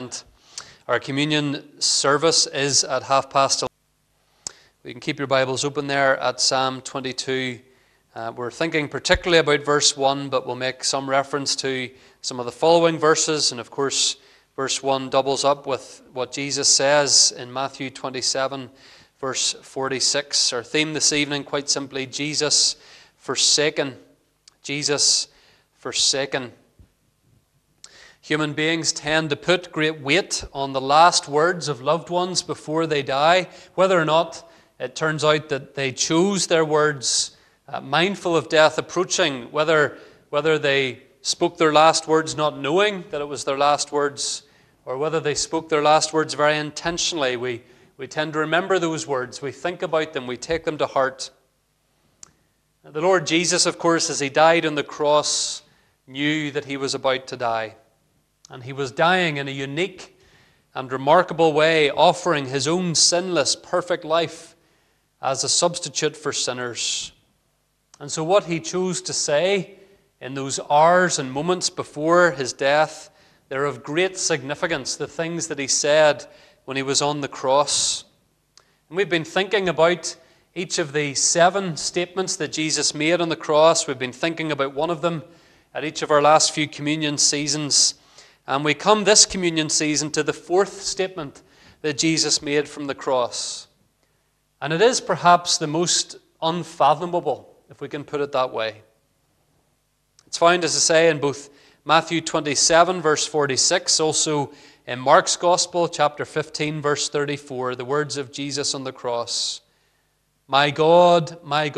And our communion service is at 11:30. You can keep your Bibles open there at Psalm 22. We're thinking particularly about verse 1, but we'll make some reference to some of the following verses. And of course, verse 1 doubles up with what Jesus says in Matthew 27, verse 46. Our theme this evening, quite simply, Jesus forsaken. Jesus forsaken. Human beings tend to put great weight on the last words of loved ones before they die, whether or not it turns out that they chose their words mindful of death approaching, whether they spoke their last words not knowing that it was their last words, or whether they spoke their last words very intentionally. We tend to remember those words. We think about them. We take them to heart. The Lord Jesus, of course, as he died on the cross, knew that he was about to die. And he was dying in a unique and remarkable way, offering his own sinless, perfect life as a substitute for sinners. And so what he chose to say in those hours and moments before his death, they're of great significance, the things that he said when he was on the cross. And we've been thinking about each of the 7 statements that Jesus made on the cross. We've been thinking about one of them at each of our last few communion seasons. And we come this communion season to the 4th statement that Jesus made from the cross. And it is perhaps the most unfathomable, if we can put it that way. It's found, as I say, in both Matthew 27, verse 46, also in Mark's Gospel, chapter 15, verse 34, the words of Jesus on the cross. My God,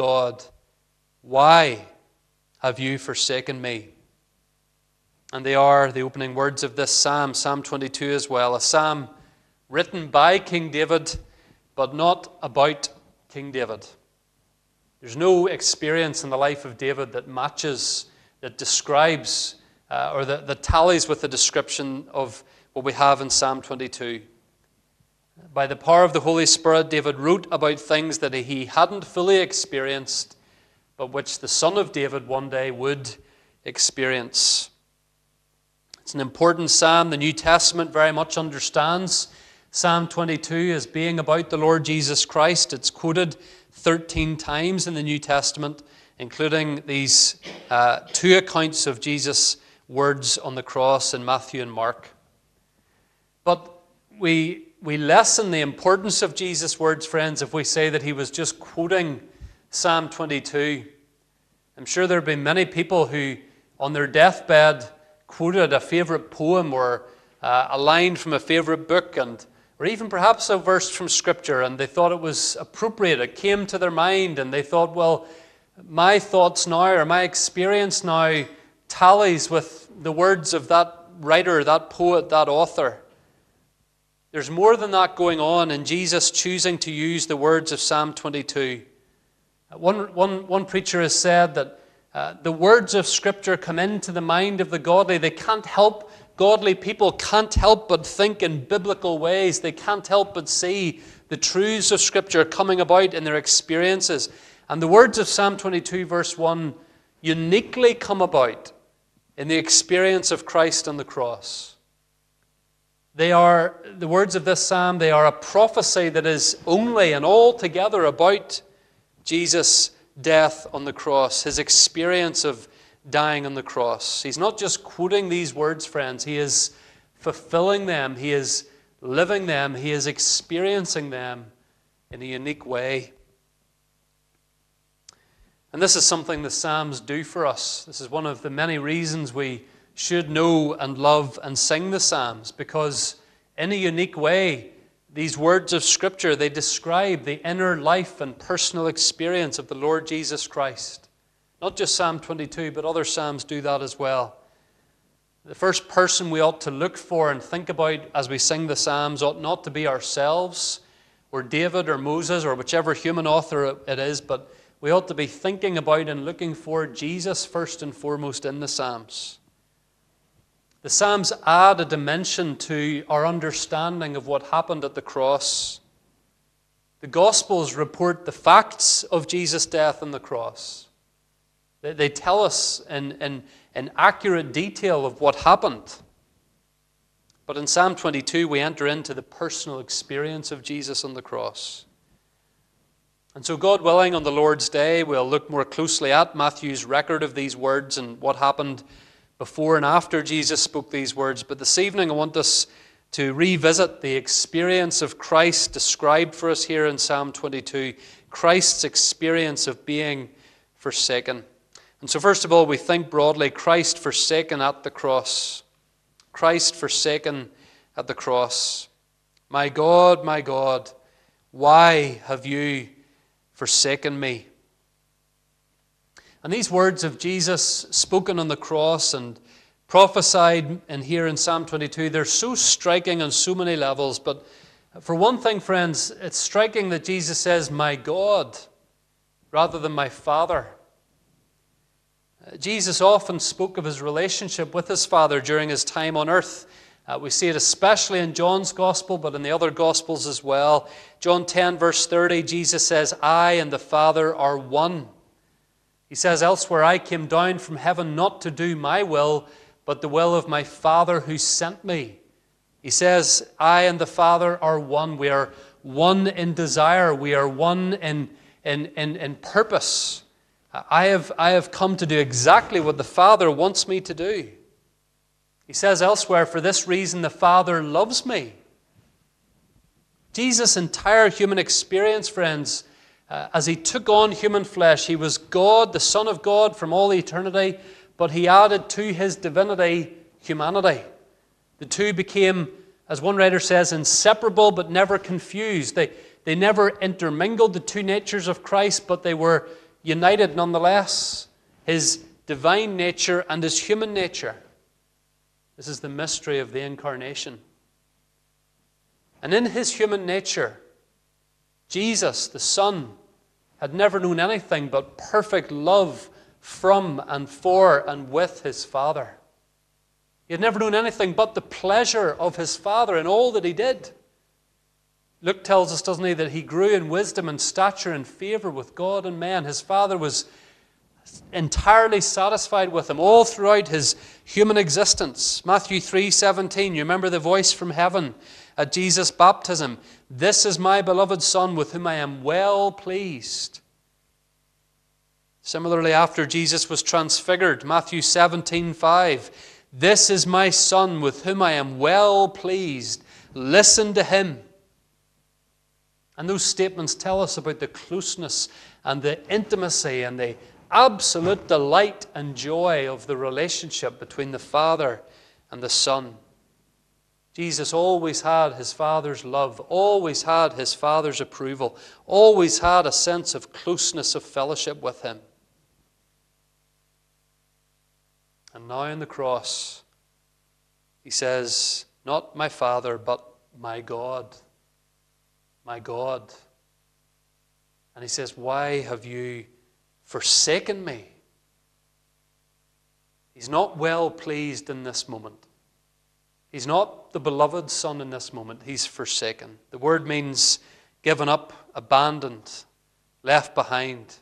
why have you forsaken me? And they are the opening words of this psalm, Psalm 22 as well, a psalm written by King David, but not about King David. There's no experience in the life of David that matches, that describes, or that tallies with the description of what we have in Psalm 22. By the power of the Holy Spirit, David wrote about things that he hadn't fully experienced, but which the Son of David one day would experience. It's an important psalm. The New Testament very much understands Psalm 22 as being about the Lord Jesus Christ. It's quoted 13 times in the New Testament, including these 2 accounts of Jesus' words on the cross in Matthew and Mark. But we lessen the importance of Jesus' words, friends, if we say that he was just quoting Psalm 22. I'm sure there have been many people who, on their deathbed, quoted a favorite poem or a line from a favorite book, or even perhaps a verse from Scripture, and they thought it was appropriate. It came to their mind, and they thought, well, my thoughts now, or my experience now, tallies with the words of that writer, that poet, that author. There's more than that going on in Jesus choosing to use the words of Psalm 22. One preacher has said that the words of Scripture come into the mind of the godly. Godly people can't help but think in biblical ways. They can't help but see the truths of Scripture coming about in their experiences. And the words of Psalm 22, verse 1, uniquely come about in the experience of Christ on the cross. They are, the words of this psalm, they are a prophecy that is only and altogether about Jesus' death on the cross, his experience of dying on the cross. He's not just quoting these words, friends. He is fulfilling them. He is living them. He is experiencing them in a unique way. And this is something the Psalms do for us. This is one of the many reasons we should know and love and sing the Psalms, because in a unique way, these words of Scripture, they describe the inner life and personal experience of the Lord Jesus Christ. Not just Psalm 22, but other Psalms do that as well. The first person we ought to look for and think about as we sing the Psalms ought not to be ourselves, or David, or Moses, or whichever human author it is, but we ought to be thinking about and looking for Jesus first and foremost in the Psalms. The Psalms add a dimension to our understanding of what happened at the cross. The Gospels report the facts of Jesus' death on the cross. They tell us in accurate detail of what happened. But in Psalm 22, we enter into the personal experience of Jesus on the cross. And so, God willing, on the Lord's Day, we'll look more closely at Matthew's record of these words and what happened before and after Jesus spoke these words. But this evening, I want us to revisit the experience of Christ described for us here in Psalm 22, Christ's experience of being forsaken. And so, first of all, we think broadly, Christ forsaken at the cross. Christ forsaken at the cross. My God, why have you forsaken me? And these words of Jesus spoken on the cross and prophesied in here in Psalm 22, they're so striking on so many levels. But for one thing, friends, it's striking that Jesus says, my God, rather than my Father. Jesus often spoke of his relationship with his Father during his time on earth. We see it especially in John's Gospel, but in the other Gospels as well. John 10, verse 30, Jesus says, I and the Father are one. He says elsewhere, I came down from heaven not to do my will, but the will of my Father who sent me. He says, I and the Father are one. We are one in desire. We are one in purpose. I have come to do exactly what the Father wants me to do. He says elsewhere, for this reason the Father loves me. Jesus' entire human experience, friends, as he took on human flesh, he was God, the Son of God from all eternity, but he added to his divinity humanity. The two became, as one writer says, inseparable but never confused. They never intermingled, the two natures of Christ, but they were united nonetheless, his divine nature and his human nature. This is the mystery of the incarnation. And in his human nature, Jesus, the Son, had never known anything but perfect love from and for and with his Father. He had never known anything but the pleasure of his Father in all that he did. Luke tells us, doesn't he, that he grew in wisdom and stature and favor with God and men. His Father was entirely satisfied with him all throughout his human existence. Matthew 3:17, you remember the voice from heaven at Jesus' baptism. This is my beloved Son with whom I am well pleased. Similarly, after Jesus was transfigured, Matthew 17:5, this is my Son with whom I am well pleased. Listen to him. And those statements tell us about the closeness and the intimacy and the absolute delight and joy of the relationship between the Father and the Son. Jesus always had his Father's love, always had his Father's approval, always had a sense of closeness, of fellowship with him. And now on the cross, he says, not my Father, but my God. My God. And he says, why have you forsaken me? He's not well pleased in this moment. He's not the beloved Son in this moment. He's forsaken. The word means given up, abandoned, left behind.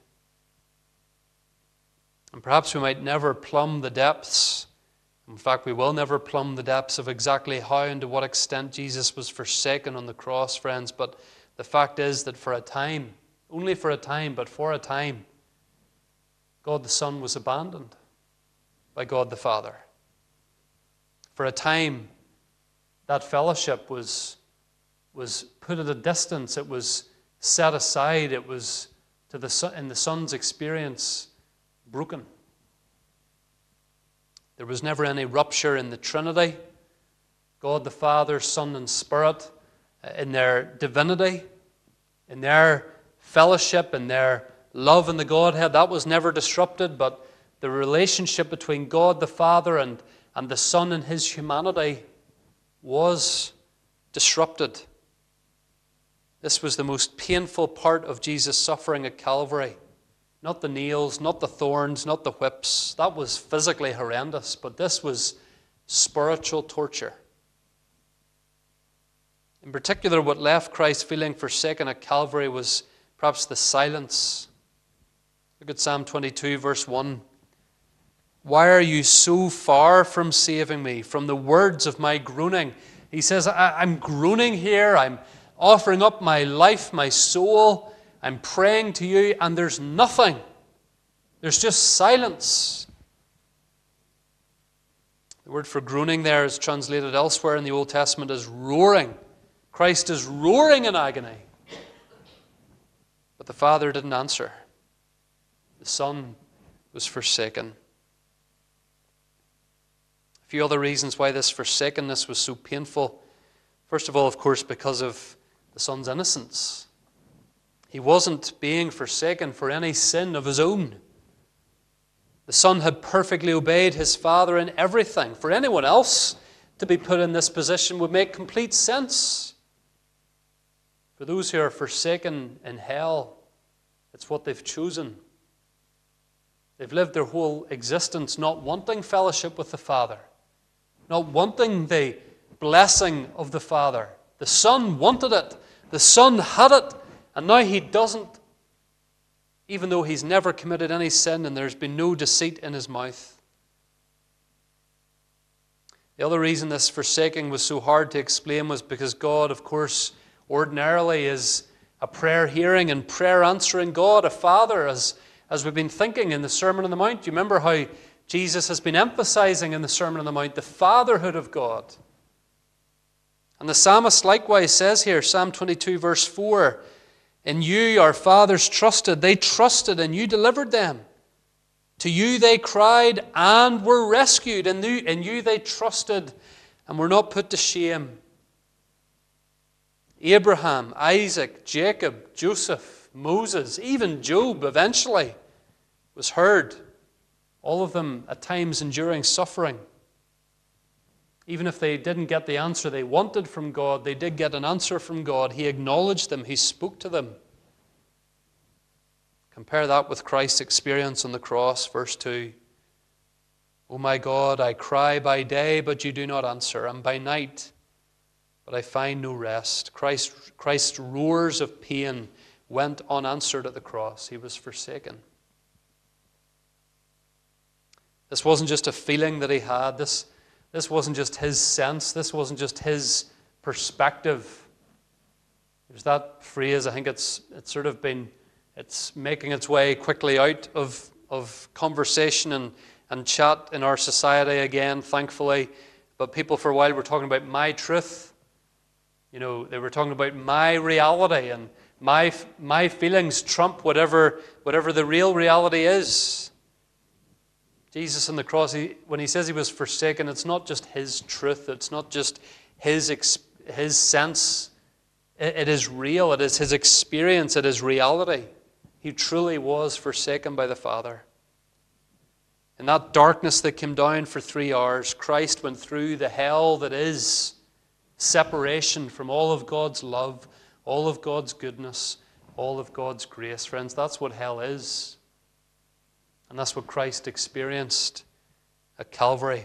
And perhaps we might never plumb the depths. In fact, we will never plumb the depths of exactly how and to what extent Jesus was forsaken on the cross, friends. But the fact is that for a time, only for a time, but for a time, God the Son was abandoned by God the Father. For a time, that fellowship was put at a distance. It was set aside. It was, in the Son's experience, broken. There was never any rupture in the Trinity, God the Father, Son, and Spirit, in their divinity, in their fellowship, in their love in the Godhead. That was never disrupted, but the relationship between God the Father and the Son in his humanity was disrupted. This was the most painful part of Jesus' suffering at Calvary. Not the nails, not the thorns, not the whips. That was physically horrendous, but this was spiritual torture. In particular, what left Christ feeling forsaken at Calvary was perhaps the silence. Look at Psalm 22, verse 1. Why are you so far from saving me? From the words of my groaning, He says, I'm groaning here. I'm offering up my life, my soul. I'm praying to you, and there's nothing. There's just silence. The word for groaning there is translated elsewhere in the Old Testament as roaring. Christ is roaring in agony. But the Father didn't answer. The Son was forsaken. A few other reasons why this forsakenness was so painful. First of all, of course, because of the Son's innocence. He wasn't being forsaken for any sin of his own. The Son had perfectly obeyed his Father in everything. For anyone else to be put in this position would make complete sense. For those who are forsaken in hell, it's what they've chosen. They've lived their whole existence not wanting fellowship with the Father, not wanting the blessing of the Father. The Son wanted it. The Son had it. And now he doesn't, even though he's never committed any sin and there's been no deceit in his mouth. The other reason this forsaking was so hard to explain was because God, of course, ordinarily is a prayer-hearing and prayer-answering God, a Father, as we've been thinking in the Sermon on the Mount. Do you remember how Jesus has been emphasizing in the Sermon on the Mount the fatherhood of God? And the psalmist likewise says here, Psalm 22, verse 4, "In you our fathers trusted. They trusted and you delivered them. To you they cried and were rescued. In you they trusted and were not put to shame." Abraham, Isaac, Jacob, Joseph, Moses, even Job eventually was heard. All of them at times enduring suffering. Even if they didn't get the answer they wanted from God, they did get an answer from God. He acknowledged them. He spoke to them. Compare that with Christ's experience on the cross, verse 2. "O my God, I cry by day, but you do not answer, and by night, but I find no rest." Christ's roars of pain went unanswered at the cross. He was forsaken. This wasn't just a feeling that he had. This wasn't just his sense. This wasn't just his perspective. There's that phrase, I think it's making its way quickly out of conversation and chat in our society again, thankfully. But people for a while were talking about my truth. You know, they were talking about my reality, and my feelings trump whatever the real reality is. Jesus on the cross, when he says he was forsaken, it's not just his truth. It's not just his sense. It is real. It is his experience. It is reality. He truly was forsaken by the Father. In that darkness that came down for 3 hours, Christ went through the hell that is separation from all of God's love, all of God's goodness, all of God's grace. Friends, that's what hell is. And that's what Christ experienced at Calvary.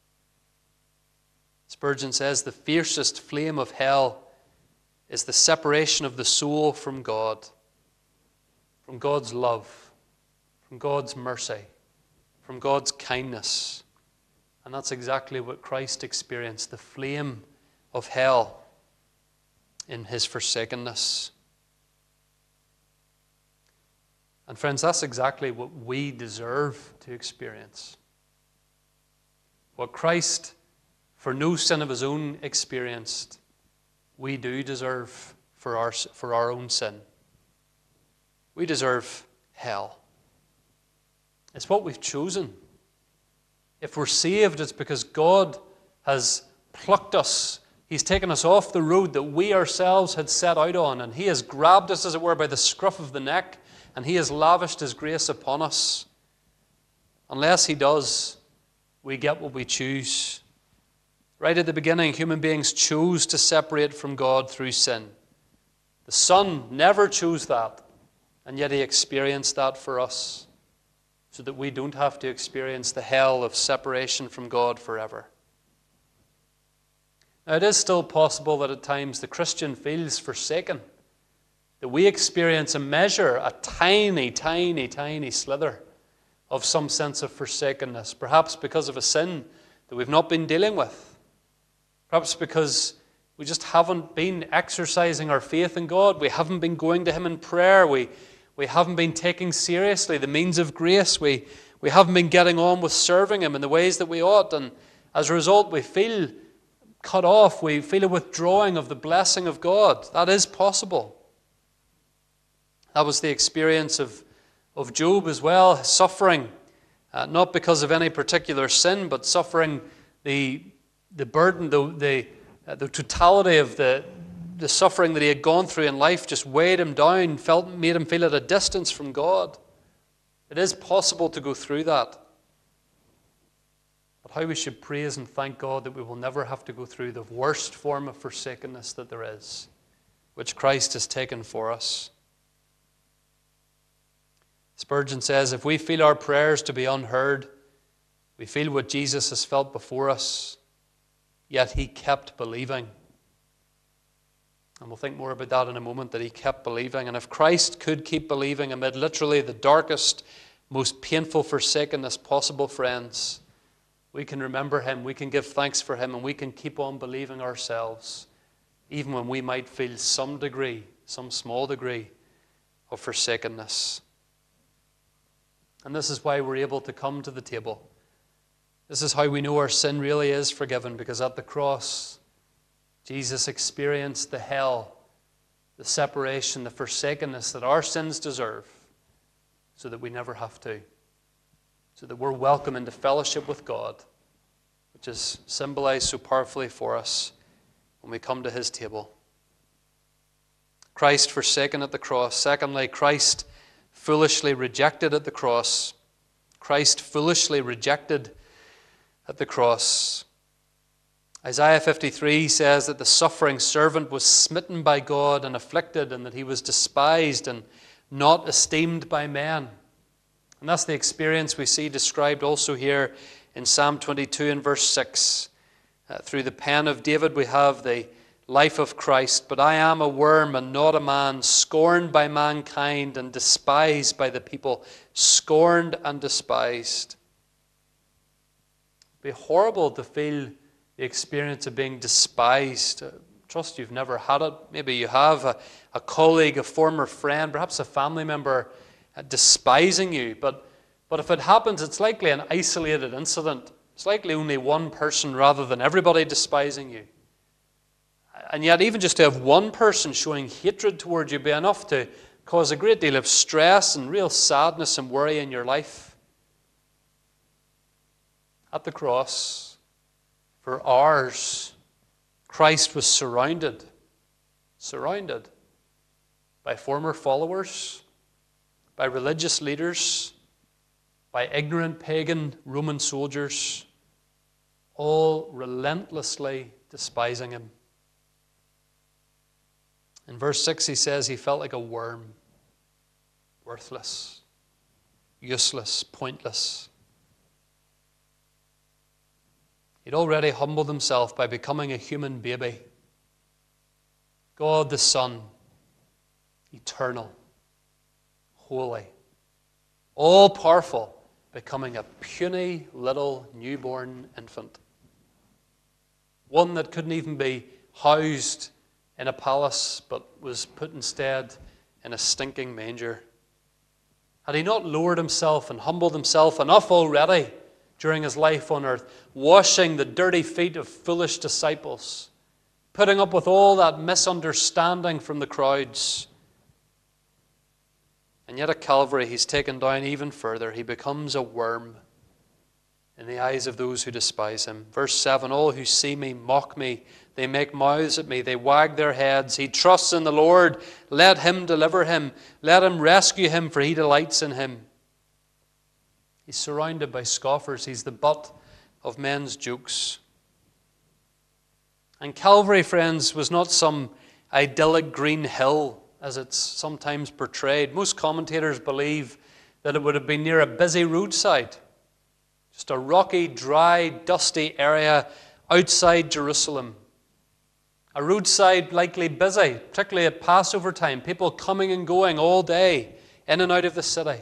Spurgeon says, "The fiercest flame of hell is the separation of the soul from God, from God's love, from God's mercy, from God's kindness." And that's exactly what Christ experienced, the flame of hell in his forsakenness. And friends, that's exactly what we deserve to experience. What Christ, for no sin of his own, experienced, we do deserve for our own sin. We deserve hell. It's what we've chosen. If we're saved, it's because God has plucked us. He's taken us off the road that we ourselves had set out on, and he has grabbed us, as it were, by the scruff of the neck, and he has lavished his grace upon us. Unless he does, we get what we choose. Right at the beginning, human beings chose to separate from God through sin. The Son never chose that, and yet he experienced that for us, so that we don't have to experience the hell of separation from God forever. Now, it is still possible that at times the Christian feels forsaken, that we experience a measure, a tiny, tiny, tiny slither of some sense of forsakenness, perhaps because of a sin that we've not been dealing with. Perhaps because we just haven't been exercising our faith in God. We haven't been going to Him in prayer. We haven't been taking seriously the means of grace. We haven't been getting on with serving Him in the ways that we ought. And as a result, we feel cut off. We feel a withdrawing of the blessing of God. That is possible. That was the experience of Job as well, suffering, not because of any particular sin, but suffering the burden, the totality of the suffering that he had gone through in life just weighed him down, made him feel at a distance from God. It is possible to go through that. But how we should praise and thank God that we will never have to go through the worst form of forsakenness that there is, which Christ has taken for us. Spurgeon says, if we feel our prayers to be unheard, we feel what Jesus has felt before us, yet He kept believing. And we'll think more about that in a moment, that He kept believing. And if Christ could keep believing amid literally the darkest, most painful forsakenness possible, friends, we can remember Him, we can give thanks for Him, and we can keep on believing ourselves, even when we might feel some degree, some small degree of forsakenness. And this is why we're able to come to the table. This is how we know our sin really is forgiven, because at the cross, Jesus experienced the hell, the separation, the forsakenness that our sins deserve, so that we never have to. So that we're welcome into fellowship with God, which is symbolized so powerfully for us when we come to His table. Christ forsaken at the cross. Secondly, Christ foolishly rejected at the cross. Christ foolishly rejected at the cross. Isaiah 53 says that the suffering servant was smitten by God and afflicted, and that He was despised and not esteemed by men. And that's the experience we see described also here in Psalm 22 and verse 6. Through the pen of David we have the life of Christ. But I am a worm and not a man, scorned by mankind and despised by the people. Scorned and despised. It'd be horrible to feel the experience of being despised. Trust you've never had it. Maybe you have a colleague, a former friend, perhaps a family member despising you. But if it happens, it's likely an isolated incident. It's likely only one person rather than everybody despising you. And yet, even just to have one person showing hatred towards you be enough to cause a great deal of stress and real sadness and worry in your life. At the cross, for ours, Christ was surrounded by former followers, by religious leaders, by ignorant pagan Roman soldiers, all relentlessly despising Him. In verse 6 he says he felt like a worm, worthless, useless, pointless. He'd already humbled Himself by becoming a human baby. God the Son, eternal, holy, all-powerful, becoming a puny little newborn infant. One that couldn't even be housed in a palace, but was put instead in a stinking manger. Had He not lowered Himself and humbled Himself enough already during His life on earth, washing the dirty feet of foolish disciples, putting up with all that misunderstanding from the crowds? And yet at Calvary He's taken down even further. He becomes a worm in the eyes of those who despise Him. Verse 7, all who see me mock me. They make mouths at me. They wag their heads. He trusts in the Lord. Let Him deliver him. Let Him rescue him, for He delights in him. He's surrounded by scoffers. He's the butt of men's jokes. And Calvary, friends, was not some idyllic green hill, as it's sometimes portrayed. Most commentators believe that it would have been near a busy roadside. Just a rocky, dry, dusty area outside Jerusalem. A roadside likely busy, particularly at Passover time. People coming and going all day, in and out of the city.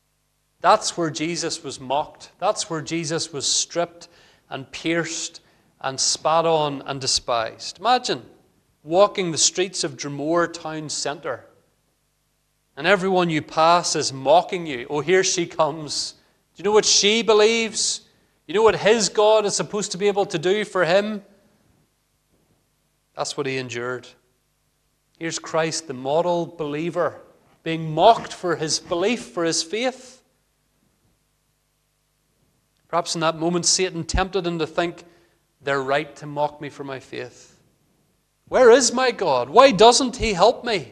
That's where Jesus was mocked. That's where Jesus was stripped and pierced and spat on and despised. Imagine walking the streets of Dromore town centre and everyone you pass is mocking you. Oh, here she comes. Do you know what she believes? You know what his God is supposed to be able to do for him? That's what he endured. Here's Christ, the model believer, being mocked for his belief, for his faith. Perhaps in that moment, Satan tempted him to think, they're right to mock me for my faith. Where is my God? Why doesn't he help me?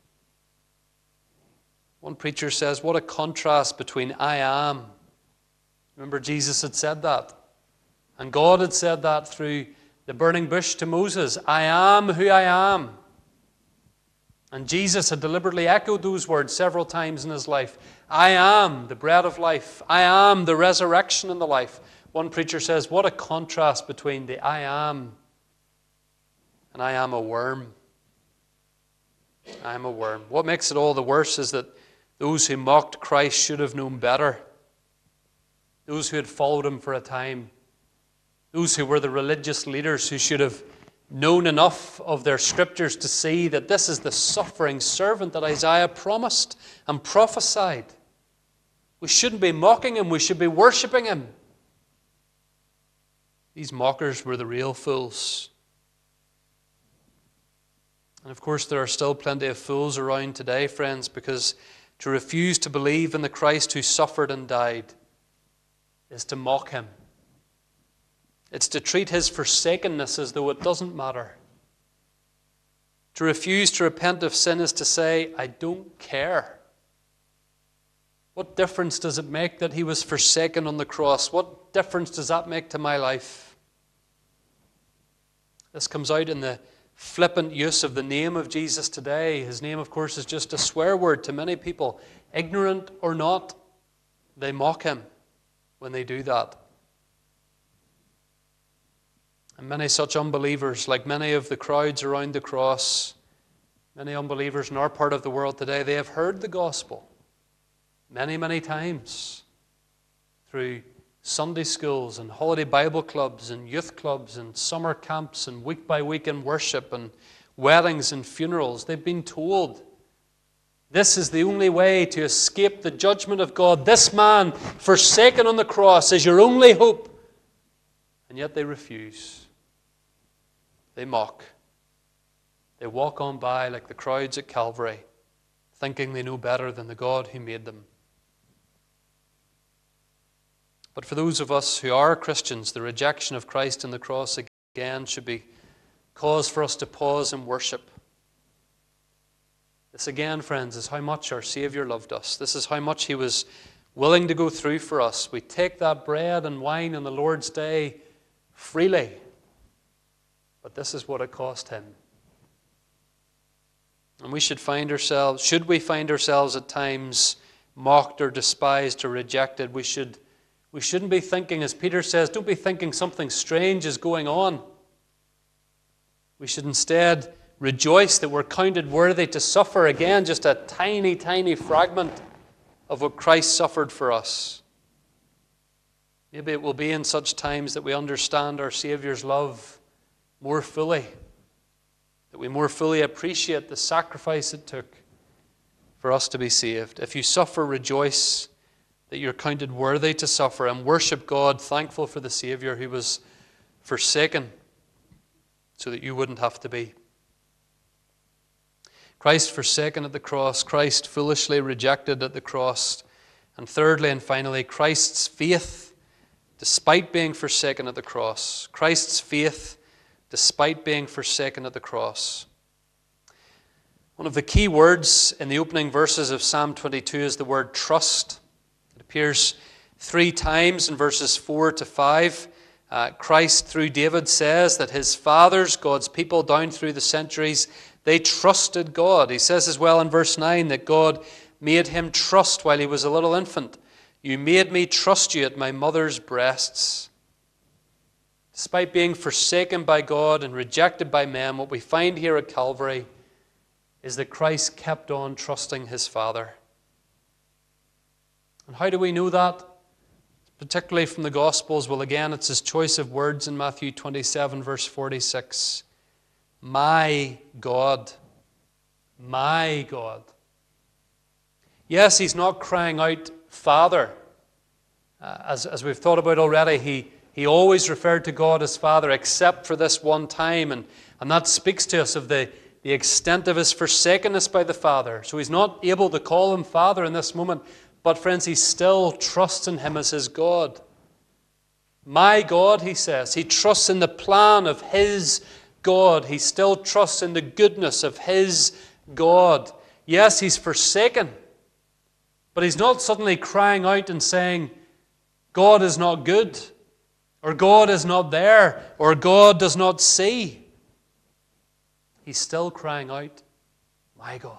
One preacher says, what a contrast between I am. Remember, Jesus had said that. And God had said that through the burning bush to Moses. I am who I am. And Jesus had deliberately echoed those words several times in his life. I am the bread of life. I am the resurrection and the life. One preacher says, what a contrast between the I am and I am a worm. I am a worm. What makes it all the worse is that those who mocked Christ should have known better. Those who had followed him for a time. Those who were the religious leaders who should have known enough of their scriptures to see that this is the suffering servant that Isaiah promised and prophesied. We shouldn't be mocking him. We should be worshipping him. These mockers were the real fools. And of course, there are still plenty of fools around today, friends, because to refuse to believe in the Christ who suffered and died is to mock him. It's to treat his forsakenness as though it doesn't matter. To refuse to repent of sin is to say, I don't care. What difference does it make that he was forsaken on the cross? What difference does that make to my life? This comes out in the flippant use of the name of Jesus today. His name, of course, is just a swear word to many people. Ignorant or not, they mock him when they do that. And many such unbelievers, like many of the crowds around the cross, many unbelievers in our part of the world today, they have heard the gospel many, many times through Sunday schools and holiday Bible clubs and youth clubs and summer camps and week by week in worship and weddings and funerals. They've been told this is the only way to escape the judgment of God. This man forsaken on the cross is your only hope. And yet they refuse. They mock. They walk on by like the crowds at Calvary, thinking they know better than the God who made them. But for those of us who are Christians, the rejection of Christ on the cross again should be cause for us to pause and worship. This again, friends, is how much our Savior loved us. This is how much he was willing to go through for us. We take that bread and wine on the Lord's Day freely. But this is what it cost him. And we should we find ourselves at times mocked or despised or rejected, we shouldn't be thinking, as Peter says, don't be thinking something strange is going on. We should instead rejoice that we're counted worthy to suffer, again, just a tiny, tiny fragment of what Christ suffered for us. Maybe it will be in such times that we understand our Savior's love more fully, that we more fully appreciate the sacrifice it took for us to be saved. If you suffer, rejoice that you're counted worthy to suffer, and worship God, thankful for the Savior who was forsaken so that you wouldn't have to be. Christ forsaken at the cross, Christ foolishly rejected at the cross, and thirdly and finally, Christ's faith despite being forsaken at the cross. Christ's faith despite being forsaken at the cross. One of the key words in the opening verses of Psalm 22 is the word trust. It appears 3 times in verses 4 to 5. Christ, through David, says that his fathers, God's people down through the centuries, they trusted God. He says as well in verse 9 that God made him trust while he was a little infant. You made me trust you at my mother's breasts. Despite being forsaken by God and rejected by men, what we find here at Calvary is that Christ kept on trusting his Father. And how do we know that? It's particularly from the Gospels, well, again, it's his choice of words in Matthew 27, verse 46. My God, my God. Yes, he's not crying out, Father. As we've thought about already, he always referred to God as Father, except for this one time. And that speaks to us of the extent of his forsakenness by the Father. So he's not able to call him Father in this moment. But friends, he still trusts in him as his God. My God, he says. He trusts in the plan of his God. He still trusts in the goodness of his God. Yes, he's forsaken. But he's not suddenly crying out and saying, God is not good, or God is not there, or God does not see. He's still crying out, my God.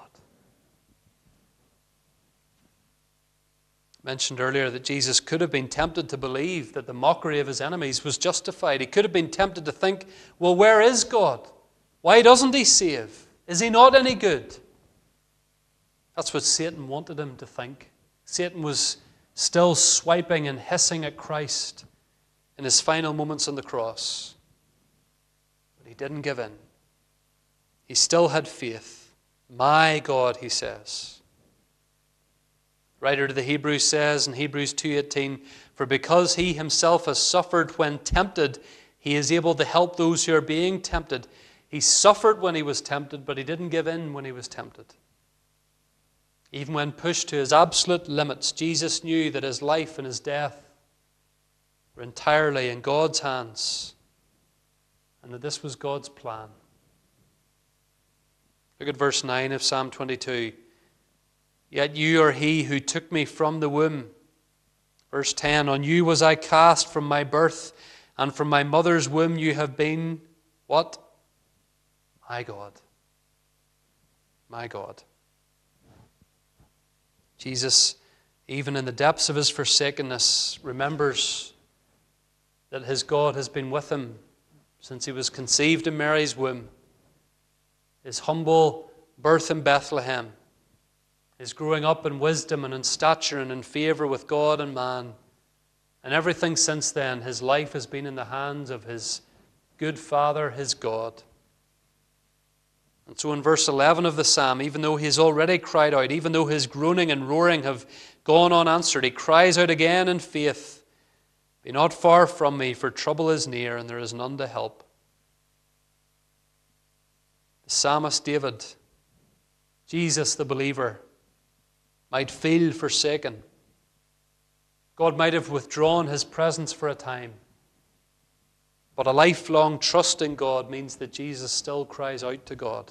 I mentioned earlier that Jesus could have been tempted to believe that the mockery of his enemies was justified. He could have been tempted to think, well, where is God? Why doesn't he save? Is he not any good? That's what Satan wanted him to think. Satan was still swiping and hissing at Christ in his final moments on the cross. But he didn't give in. He still had faith. My God, he says. The writer to the Hebrews says in Hebrews 2:18, for because he himself has suffered when tempted, he is able to help those who are being tempted. He suffered when he was tempted, but he didn't give in when he was tempted. Even when pushed to his absolute limits, Jesus knew that his life and his death were entirely in God's hands and that this was God's plan. Look at verse 9 of Psalm 22. Yet you are he who took me from the womb. Verse 10, on you was I cast from my birth, and from my mother's womb you have been, what? My God. My God. Jesus, even in the depths of his forsakenness, remembers that his God has been with him since he was conceived in Mary's womb. His humble birth in Bethlehem, his growing up in wisdom and in stature and in favor with God and man. And everything since then, his life has been in the hands of his good Father, his God. And so in verse 11 of the psalm, even though he's already cried out, even though his groaning and roaring have gone unanswered, he cries out again in faith, be not far from me, for trouble is near and there is none to help. The psalmist David, Jesus the believer, might feel forsaken. God might have withdrawn his presence for a time. But a lifelong trust in God means that Jesus still cries out to God.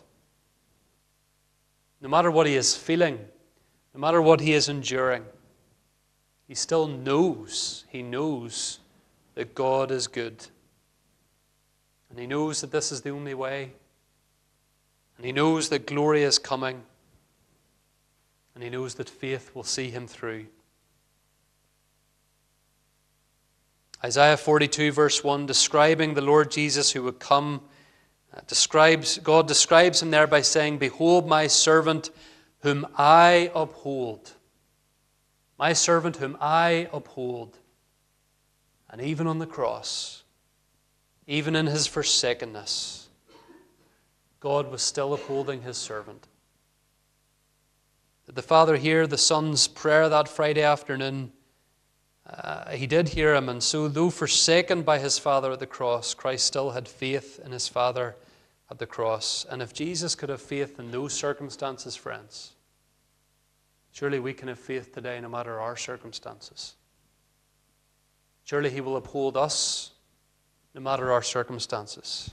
No matter what he is feeling, no matter what he is enduring, he still knows, that God is good. And he knows that this is the only way. And he knows that glory is coming. And he knows that faith will see him through. Isaiah 42 verse 1, describing the Lord Jesus who would come, God describes him there by saying, behold my servant whom I uphold. My servant whom I uphold. And even on the cross, even in his forsakenness, God was still upholding his servant. Did the Father hear the Son's prayer that Friday afternoon? He did hear him, and so though forsaken by his Father at the cross, Christ still had faith in his Father at the cross. And if Jesus could have faith in those circumstances, friends, surely we can have faith today no matter our circumstances. Surely he will uphold us no matter our circumstances.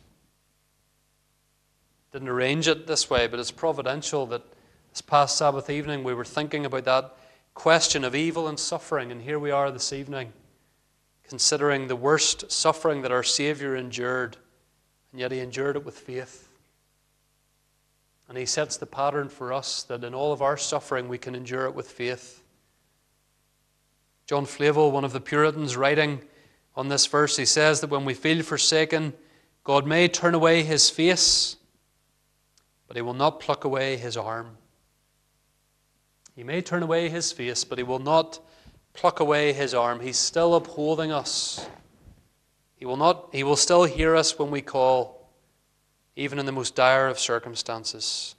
Didn't arrange it this way, but it's providential that this past Sabbath evening we were thinking about that question of evil and suffering, and here we are this evening considering the worst suffering that our Savior endured, and yet he endured it with faith. And he sets the pattern for us that in all of our suffering we can endure it with faith. John Flavel, one of the Puritans, writing on this verse, he says that when we feel forsaken, God may turn away his face, but he will not pluck away his arm. He may turn away his face, but he will not pluck away his arm. He's still upholding us. He will still hear us when we call, even in the most dire of circumstances.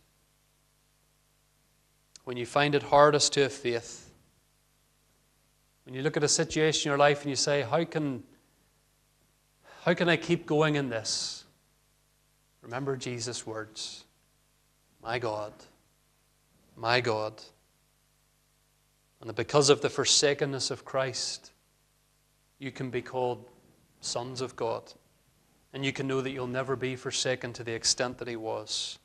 When you find it hardest to have faith, when you look at a situation in your life and you say, how can I keep going in this? Remember Jesus' words, my God, my God. And that because of the forsakenness of Christ, you can be called sons of God. And you can know that you'll never be forsaken to the extent that he was.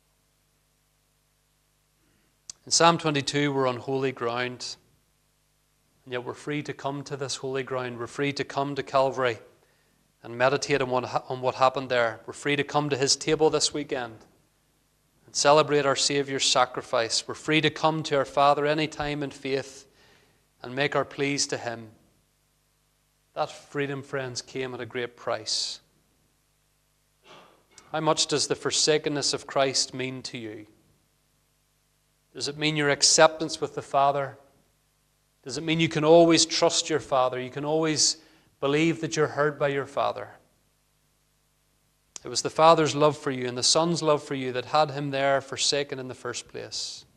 In Psalm 22, we're on holy ground. And yet we're free to come to this holy ground. We're free to come to Calvary and meditate on what happened there. We're free to come to his table this weekend and celebrate our Saviour's sacrifice. We're free to come to our Father any time in faith and make our pleas to him. That freedom, friends, came at a great price. How much does the forsakenness of Christ mean to you? Does it mean your acceptance with the Father? Does it mean you can always trust your Father? You can always believe that you're heard by your Father? It was the Father's love for you and the Son's love for you that had him there forsaken in the first place.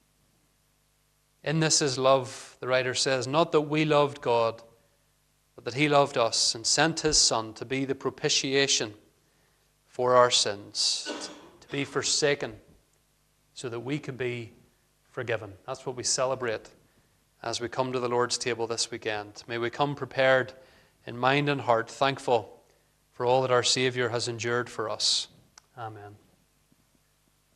In this is love, the writer says, not that we loved God, but that he loved us and sent his Son to be the propitiation for our sins, to be forsaken so that we could be forgiven. That's what we celebrate as we come to the Lord's table this weekend. May we come prepared in mind and heart, thankful for all that our Saviour has endured for us. Amen.